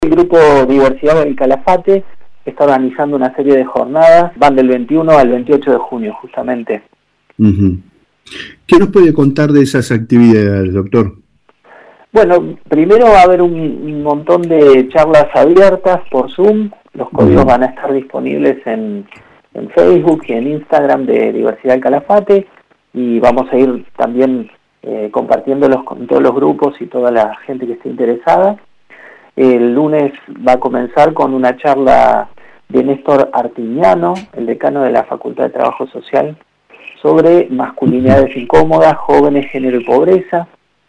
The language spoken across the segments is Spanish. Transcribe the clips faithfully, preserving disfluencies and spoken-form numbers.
El grupo Diversidad del Calafate está organizando una serie de jornadas, van del veintiuno al veintiocho de junio justamente. Uh-huh. ¿Qué nos puede contar de esas actividades, doctor? Bueno, primero va a haber un, un montón de charlas abiertas por Zoom, los códigos uh-huh. van a estar disponibles en, en Facebook y en Instagram de Diversidad del Calafate, y vamos a ir también eh, compartiéndolos con todos los grupos y toda la gente que esté interesada. El lunes va a comenzar con una charla de Néstor Artiñano, el decano de la Facultad de Trabajo Social, sobre masculinidades incómodas, jóvenes, género y pobreza.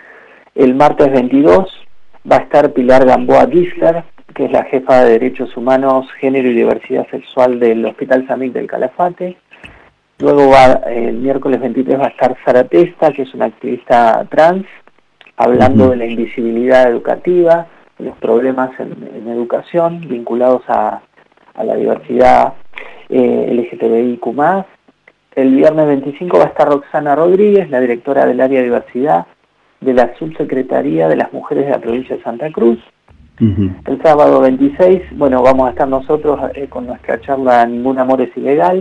El martes veintidós va a estar Pilar Gamboa Gisler, que es la jefa de Derechos Humanos, Género y Diversidad Sexual del Hospital Samic del Calafate. Luego va, el miércoles veintitrés va a estar Sara Testa, que es una activista trans, hablando uh-huh. de la invisibilidad educativa, los problemas en, en educación vinculados a, a la diversidad eh, L G T B I Q más. El viernes veinticinco va a estar Roxana Rodríguez, la directora del área de diversidad de la Subsecretaría de las Mujeres de la provincia de Santa Cruz. Uh-huh. El sábado veintiséis, bueno, vamos a estar nosotros eh, con nuestra charla Ningún amor es ilegal.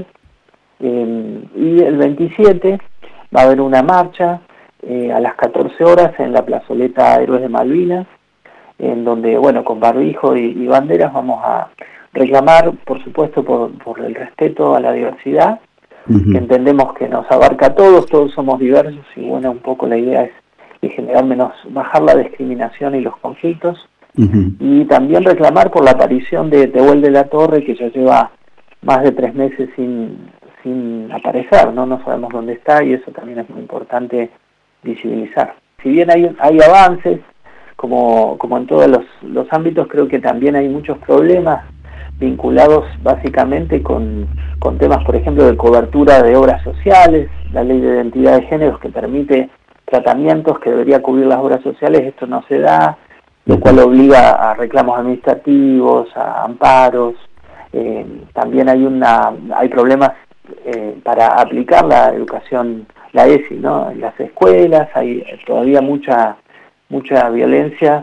Eh, y el veintisiete va a haber una marcha eh, a las catorce horas en la plazoleta Héroes de Malvinas, en donde, bueno, con barbijo y, y banderas vamos a reclamar, por supuesto, por, por el respeto a la diversidad, uh-huh. que entendemos que nos abarca a todos, todos somos diversos, y bueno, un poco la idea es de generar menos, bajar la discriminación y los conflictos, uh-huh. y también reclamar por la aparición de Tehuel de la Torre, que ya lleva más de tres meses sin, sin aparecer, ¿no? No sabemos dónde está, y eso también es muy importante visibilizar. Si bien hay, hay avances, Como, como en todos los, los ámbitos, creo que también hay muchos problemas vinculados básicamente con, con temas, por ejemplo, de cobertura de obras sociales, la ley de identidad de géneros que permite tratamientos que debería cubrir las obras sociales, esto no se da, lo cual obliga a reclamos administrativos, a amparos. Eh, también hay una hay problemas eh, para aplicar la educación, la E S I, ¿no? En las escuelas hay todavía mucha mucha violencia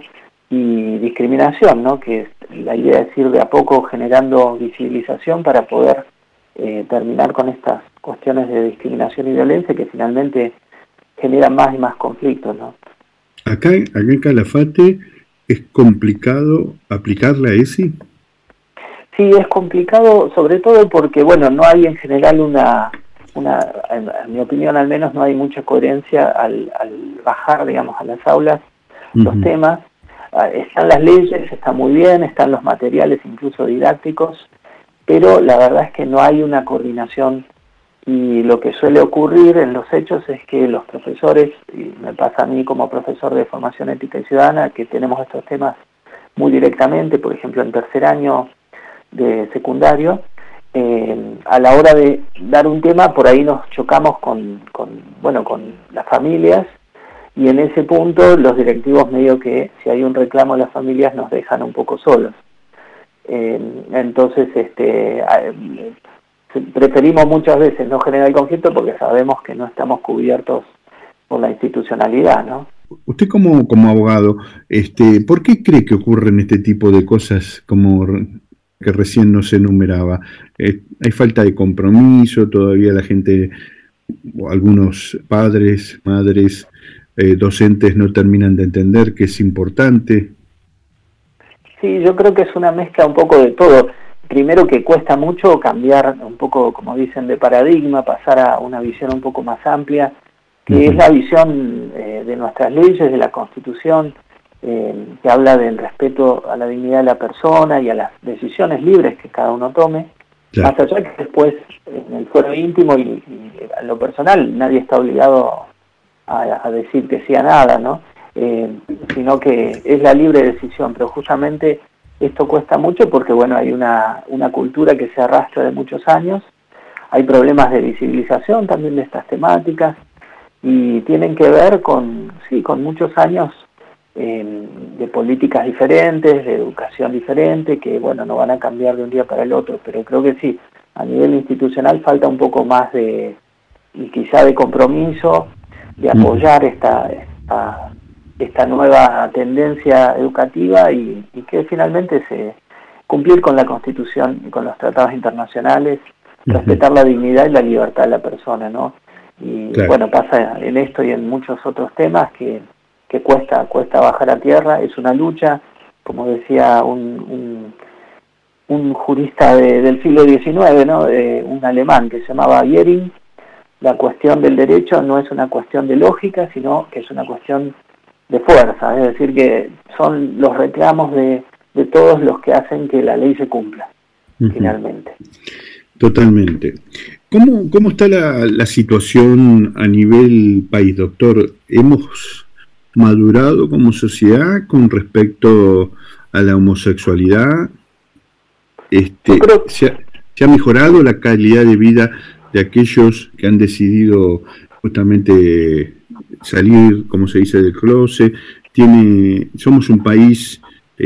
y discriminación, ¿no? Que la idea es ir de a poco generando visibilización para poder eh, terminar con estas cuestiones de discriminación y violencia que finalmente generan más y más conflictos, ¿no? Acá, acá en Calafate es complicado aplicar la E S I. Sí, es complicado, sobre todo porque, bueno, no hay en general una una en, en mi opinión al menos no hay mucha coherencia al, al bajar, digamos, a las aulas los uh-huh. temas. Están las leyes, está muy bien, están los materiales incluso didácticos, pero la verdad es que no hay una coordinación, y lo que suele ocurrir en los hechos es que los profesores, y me pasa a mí como profesor de formación ética y ciudadana, que tenemos estos temas muy directamente, por ejemplo en tercer año de secundario, eh, a la hora de dar un tema por ahí nos chocamos con, con bueno con las familias, y en ese punto los directivos medio que si hay un reclamo de las familias nos dejan un poco solos. Eh, entonces este eh, preferimos muchas veces no generar el conflicto porque sabemos que no estamos cubiertos por la institucionalidad, ¿no? Usted como, como abogado, este, ¿por qué cree que ocurren este tipo de cosas como que recién nos enumeraba? Eh, ¿Hay falta de compromiso? ¿Todavía la gente, o algunos padres, madres, Eh, docentes no terminan de entender que es importante? Sí, yo creo que es una mezcla un poco de todo. Primero que cuesta mucho cambiar un poco, como dicen, de paradigma, pasar a una visión un poco más amplia, que uh-huh. es la visión eh, de nuestras leyes, de la Constitución, eh, que habla del respeto a la dignidad de la persona y a las decisiones libres que cada uno tome. Claro. Más allá que después, en el fuero íntimo y, y en lo personal, nadie está obligado A, a decir que sí a nada, ¿no? Eh, sino que es la libre decisión, pero justamente esto cuesta mucho porque, bueno, hay una, una cultura que se arrastra de muchos años, hay problemas de visibilización también de estas temáticas, y tienen que ver con, sí, con muchos años eh, de políticas diferentes, de educación diferente, que, bueno, no van a cambiar de un día para el otro, pero creo que sí, a nivel institucional falta un poco más de, y quizá de compromiso, de apoyar esta, esta esta nueva tendencia educativa y, y que finalmente se cumplir con la Constitución y con los tratados internacionales, uh-huh. respetar la dignidad y la libertad de la persona, ¿no? Y claro. bueno, pasa en esto y en muchos otros temas que, que cuesta, cuesta bajar a tierra, es una lucha, como decía un, un, un jurista de, del siglo diecinueve, ¿no? De un alemán que se llamaba Jering, la cuestión del derecho no es una cuestión de lógica, sino que es una cuestión de fuerza, es decir, que son los reclamos de, de todos los que hacen que la ley se cumpla, uh-huh. finalmente. Totalmente. ¿Cómo, cómo está la, la situación a nivel país, doctor? ¿Hemos madurado como sociedad con respecto a la homosexualidad? Este, creo... ¿se, ha, ¿Se ha mejorado la calidad de vida de aquellos que han decidido justamente salir, como se dice, del closet? Tiene, somos un país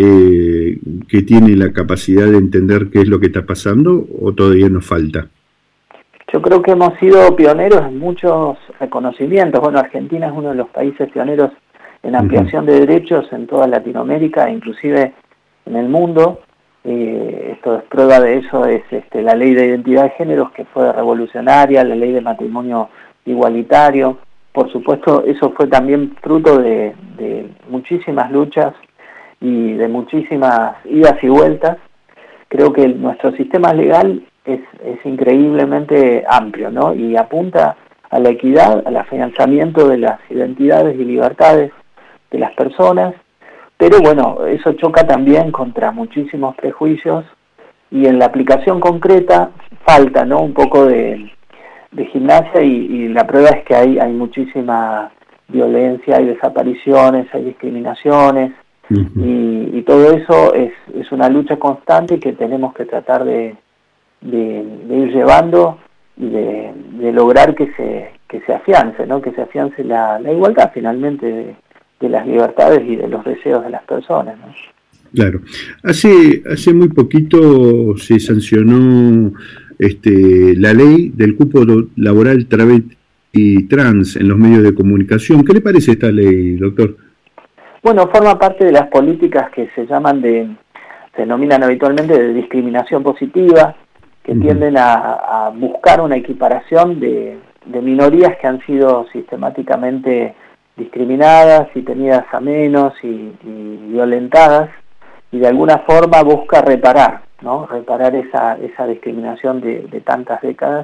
eh, que tiene la capacidad de entender qué es lo que está pasando, ¿o todavía nos falta? Yo creo que hemos sido pioneros en muchos reconocimientos. Bueno, Argentina es uno de los países pioneros en ampliación uh-huh. de derechos en toda Latinoamérica, inclusive en el mundo. Eh, esto es prueba de eso, es este, la ley de identidad de géneros, que fue revolucionaria, la ley de matrimonio igualitario. Por supuesto, eso fue también fruto de, de muchísimas luchas y de muchísimas idas y vueltas. Creo que el, nuestro sistema legal es, es increíblemente amplio, ¿no? Y apunta a la equidad, al afianzamiento de las identidades y libertades de las personas, pero bueno, eso choca también contra muchísimos prejuicios y en la aplicación concreta falta, ¿no? Un poco de, de gimnasia y, y la prueba es que hay, hay muchísima violencia, hay desapariciones, hay discriminaciones uh-huh. y, y todo eso es, es una lucha constante que tenemos que tratar de, de, de ir llevando y de, de lograr que se, que se afiance, ¿no? Que se afiance la, la igualdad finalmente de, de las libertades y de los deseos de las personas, ¿no? Claro. Hace hace muy poquito se sancionó este la ley del cupo laboral travesti y trans en los medios de comunicación. ¿Qué le parece esta ley, doctor? Bueno, forma parte de las políticas que se llaman de, se denominan habitualmente de discriminación positiva, que uh-huh. tienden a, a buscar una equiparación de, de minorías que han sido sistemáticamente discriminadas y tenidas a menos y, y violentadas, y de alguna forma busca reparar, ¿no? Reparar esa, esa discriminación de, de tantas décadas,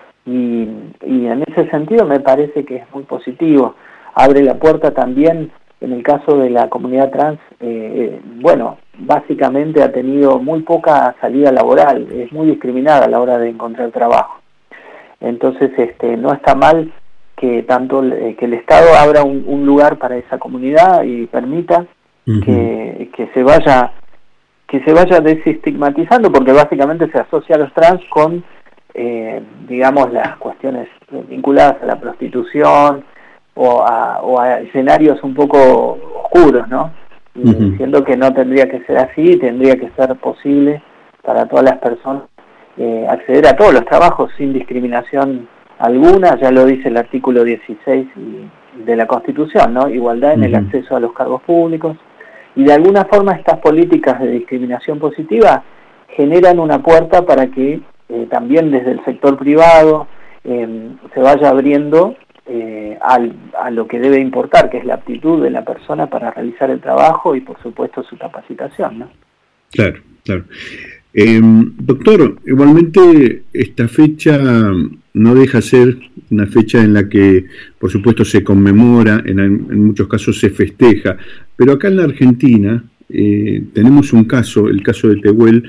y, y en ese sentido me parece que es muy positivo. Abre la puerta también, en el caso de la comunidad trans, eh, bueno, básicamente ha tenido muy poca salida laboral, es muy discriminada a la hora de encontrar trabajo. Entonces, este, no está mal que tanto eh, que el Estado abra un, un lugar para esa comunidad y permita uh-huh. que, que se vaya que se vaya desestigmatizando, porque básicamente se asocia a los trans con eh, digamos las cuestiones vinculadas a la prostitución o a, o a escenarios un poco oscuros, ¿no? Y uh-huh. diciendo que no tendría que ser así, tendría que ser posible para todas las personas eh, acceder a todos los trabajos sin discriminación alguna, ya lo dice el artículo dieciséis de la Constitución, ¿no? Igualdad en uh-huh. el acceso a los cargos públicos, y de alguna forma estas políticas de discriminación positiva generan una puerta para que eh, también desde el sector privado eh, se vaya abriendo eh, al, a lo que debe importar, que es la aptitud de la persona para realizar el trabajo y por supuesto su capacitación, ¿no? Claro, claro. Eh, doctor, igualmente esta fecha no deja ser una fecha en la que, por supuesto, se conmemora, en, en muchos casos se festeja, pero acá en la Argentina eh, tenemos un caso, el caso de Tehuel,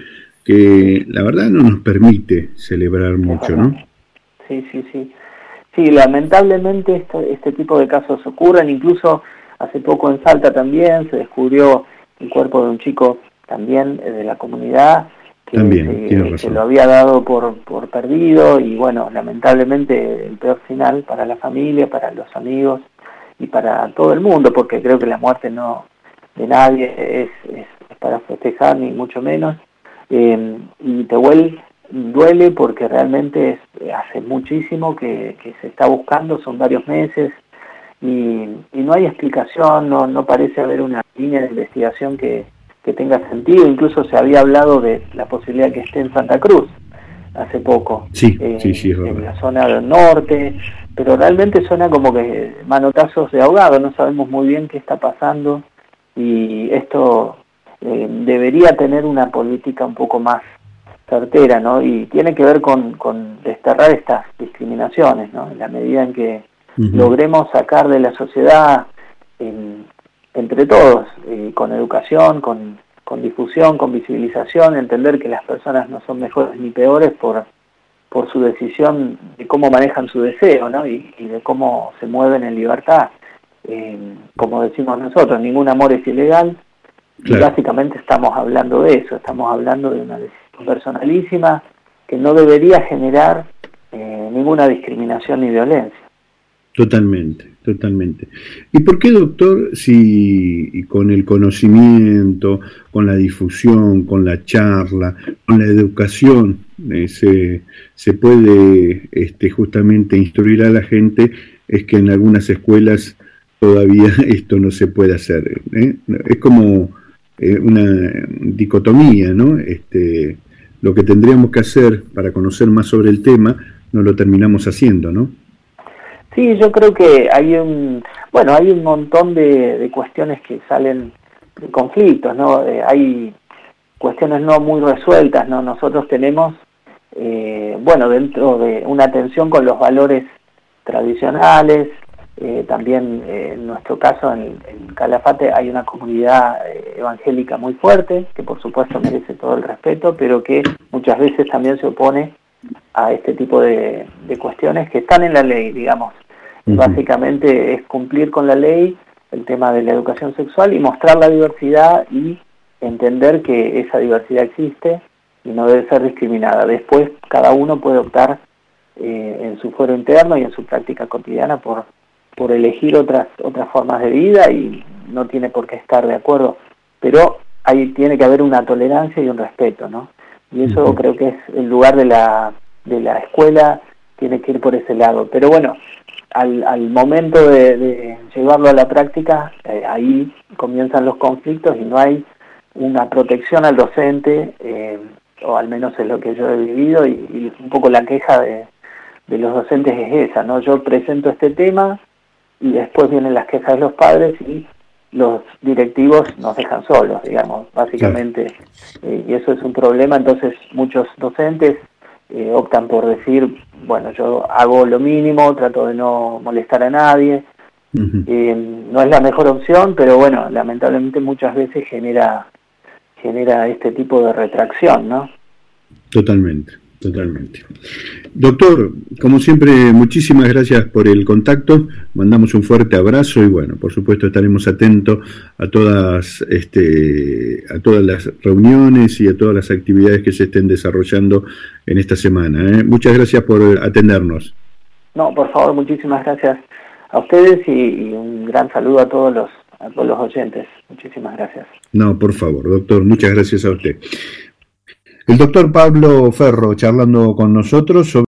que la verdad no nos permite celebrar mucho, ¿no? Sí, sí, sí. Sí, lamentablemente este, este tipo de casos ocurren, incluso hace poco en Salta también se descubrió el cuerpo de un chico también de la comunidad, que, También, se, que lo había dado por, por perdido, y bueno, lamentablemente el peor final para la familia, para los amigos y para todo el mundo, porque creo que la muerte no de nadie es, es, es para festejar, ni mucho menos. Eh, y Tehuel duele porque realmente es, hace muchísimo que, que se está buscando, son varios meses, y, y no hay explicación, no, no parece haber una línea de investigación que, que tenga sentido. Incluso se había hablado de la posibilidad que esté en Santa Cruz hace poco, sí, eh, sí, sí, es en la zona del norte, pero realmente suena como que manotazos de ahogado, no sabemos muy bien qué está pasando, y esto eh, debería tener una política un poco más certera, ¿no? Y tiene que ver con, con desterrar estas discriminaciones, ¿no? En la medida en que uh-huh. logremos sacar de la sociedad, en, entre todos, eh, con educación, con, con difusión, con visibilización, entender que las personas no son mejores ni peores por, por su decisión de cómo manejan su deseo, ¿no? Y, y de cómo se mueven en libertad. Eh, como decimos nosotros, ningún amor es ilegal, claro. Y básicamente estamos hablando de eso, estamos hablando de una decisión personalísima que no debería generar eh, ninguna discriminación ni violencia. Totalmente, totalmente. ¿Y por qué, doctor, si con el conocimiento, con la difusión, con la charla, con la educación, eh, se, se puede este, justamente instruir a la gente, es que en algunas escuelas todavía esto no se puede hacer? ¿eh? Es como eh, una dicotomía, ¿no? Este, lo que tendríamos que hacer para conocer más sobre el tema, no lo terminamos haciendo, ¿no? Sí, yo creo que hay un, bueno, hay un montón de, de cuestiones que salen de conflictos, ¿no? Eh, hay cuestiones no muy resueltas, ¿no? Nosotros tenemos, eh, bueno, dentro de una tensión con los valores tradicionales, eh, también eh, en nuestro caso en, en Calafate hay una comunidad eh, evangélica muy fuerte, que por supuesto merece todo el respeto, pero que muchas veces también se opone a este tipo de, de cuestiones que están en la ley, digamos. Uh-huh. Básicamente es cumplir con la ley el tema de la educación sexual y mostrar la diversidad y entender que esa diversidad existe y no debe ser discriminada. Después cada uno puede optar eh, en su fuero interno y en su práctica cotidiana por, por elegir otras, otras formas de vida, y no tiene por qué estar de acuerdo, pero ahí tiene que haber una tolerancia y un respeto, ¿no? Y eso uh-huh. creo que es el lugar de la, de la escuela, tiene que ir por ese lado. Pero bueno, al, al momento de, de llevarlo a la práctica, eh, ahí comienzan los conflictos y no hay una protección al docente, eh, o al menos es lo que yo he vivido, y, y un poco la queja de, de los docentes es esa, ¿no? Yo presento este tema y después vienen las quejas de los padres y los directivos nos dejan solos, digamos, básicamente, eh, y eso es un problema. Entonces muchos docentes eh, optan por decir, bueno, yo hago lo mínimo, trato de no molestar a nadie, uh-huh. eh, no es la mejor opción, pero bueno, lamentablemente muchas veces genera genera este tipo de retracción, ¿no? Totalmente. Totalmente. Doctor, como siempre, muchísimas gracias por el contacto, mandamos un fuerte abrazo y bueno, por supuesto estaremos atentos a todas este, a todas las reuniones y a todas las actividades que se estén desarrollando en esta semana, ¿eh? Muchas gracias por atendernos. No, por favor, muchísimas gracias a ustedes y, y un gran saludo a todos los a todos los oyentes. Muchísimas gracias. No, por favor, doctor, muchas gracias a usted. El doctor Pablo Ferro charlando con nosotros sobre